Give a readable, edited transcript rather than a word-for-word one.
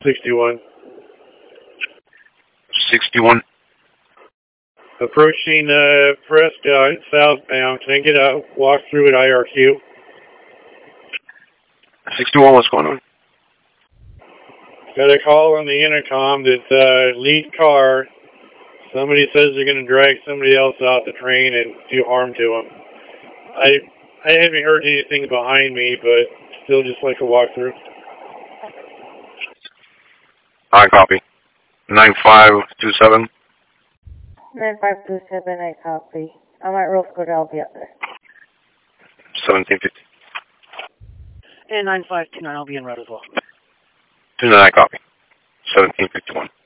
61. 61. Approaching Prescott southbound. Can I get a walk through at IRQ? 61, what's going on? Got a call on the intercom that lead car. Somebody says they're going to drag somebody else out the train and do harm to them. I haven't heard anything behind me, but still just like a walkthrough. I copy. 9527. 9527, I copy. I'm at Rose Gold, I'll be up there. 1750. And 9529, I'll be en route as well. 29, I copy. 1751.